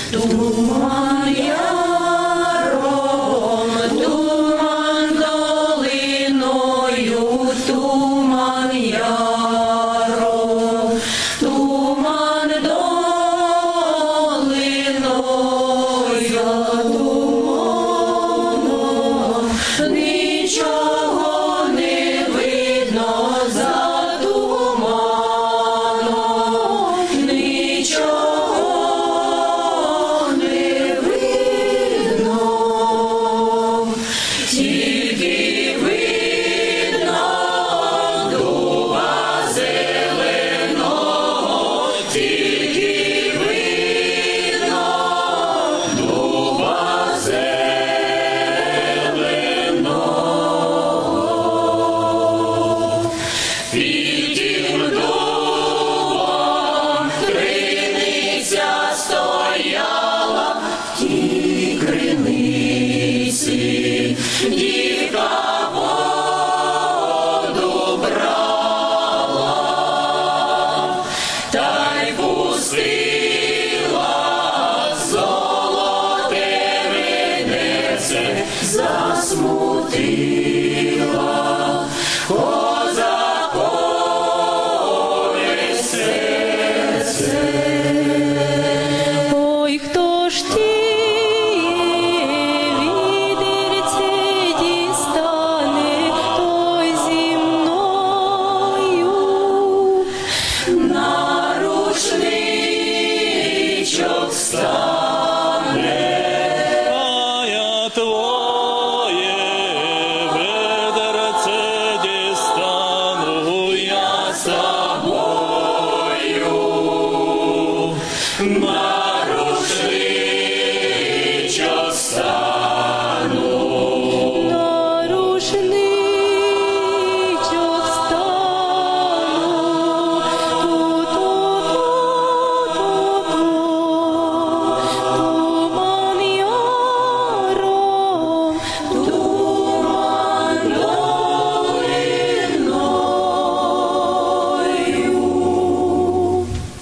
Туман яром, туман долиною, туман яром, туман долиною, туманом, нічого не видно за туманом, нічого не видно, тільки видно дуба зеленого, тільки видно дуба зеленого. Під тим дубом криниця стояла, в тій криниці дівка воду брала, та й пустила золоте ведерце, засмутила козакове серце. Ой, хто ж відерце дістане, той зі мною На рушничок стане.